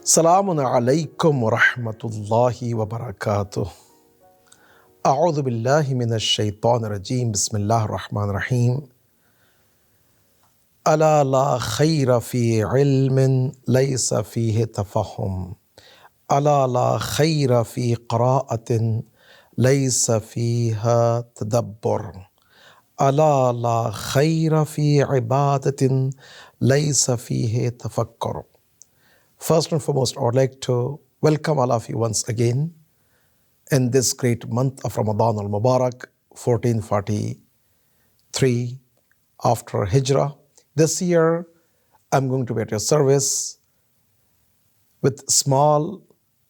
Salamun alaykum wa rahmatullahi wa barakatuh. A'udhu billahi minash shaitanir rajim. Bismillahir rahmanir rahim. Ala la khayra fi ilmin laysa fihi tafahum. Ala la khayra fi qira'atin laysa fiha tadabbur. Ala la khayra fi ibadatin laysa fihi tafakkur. First and foremost, I would like to welcome all of you once again in this great month of Ramadan al-Mubarak, 1443 after Hijrah. This year, I'm going to be at your service with small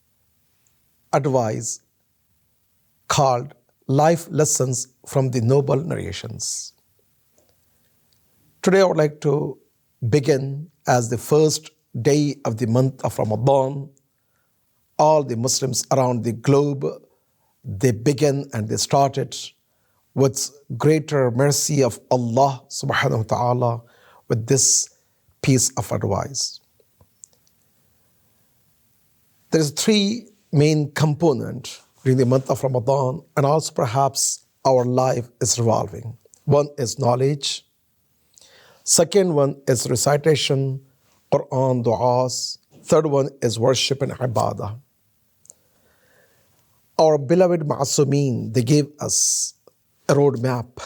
advice called Life Lessons from the Noble Narrations. Today, I would like to begin as the first day of the month of Ramadan. All the Muslims around the globe, they begin and they started with greater mercy of Allah subhanahu wa ta'ala with this piece of advice. There is three main components during the month of Ramadan, and also perhaps our life is revolving. One is knowledge. Second one is recitation, Quran, du'as. Third one is worship and ibadah. Our beloved Ma'asumeen, they gave us a roadmap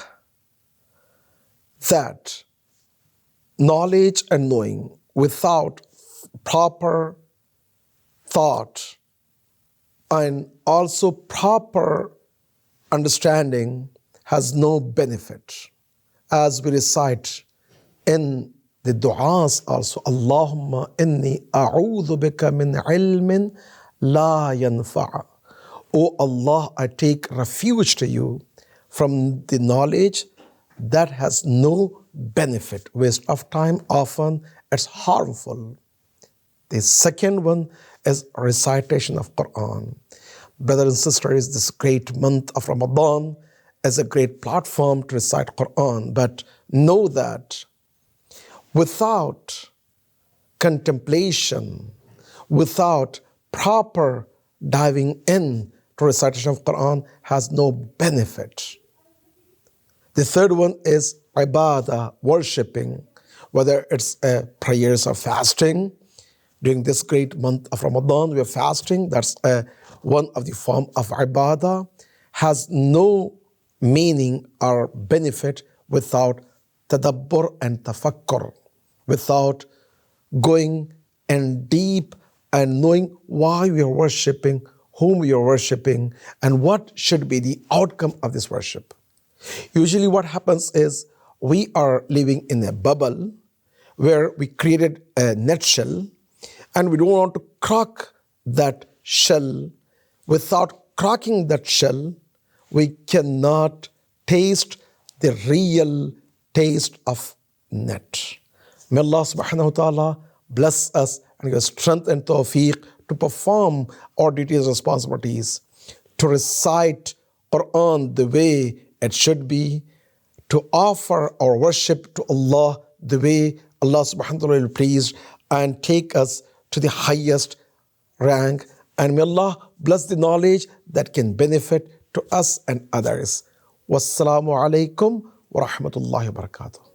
that knowledge and knowing without proper thought and also proper understanding has no benefit. As we recite in the du'as also, Allahumma inni a'udhu bika min ilmin la yanfa'a. O Allah, I take refuge to you from the knowledge that has no benefit. Waste of time, often it's harmful. The second one is recitation of Quran. Brothers and sisters, this great month of Ramadan is a great platform to recite Quran, but know that without contemplation, without proper diving in to recitation of Quran has no benefit. The third one is ibadah, worshipping, whether it's prayers or fasting. During this great month of Ramadan, we are fasting. That's one of the form of ibadah. Has no meaning or benefit without tadabbur and tafakkur, without going in deep and knowing why we are worshipping, whom we are worshipping, and what should be the outcome of this worship. Usually what happens is we are living in a bubble where we created a nutshell and we don't want to crack that shell. Without cracking that shell, we cannot taste the real taste of nut. May Allah subhanahu wa ta'ala bless us and give us strength and tawfiq to perform our duties and responsibilities, to recite Quran the way it should be, to offer our worship to Allah the way Allah subhanahu wa ta'ala will please, and take us to the highest rank. And may Allah bless the knowledge that can benefit to us and others. Wassalamu alaikum wa rahmatullahi wa barakatuh.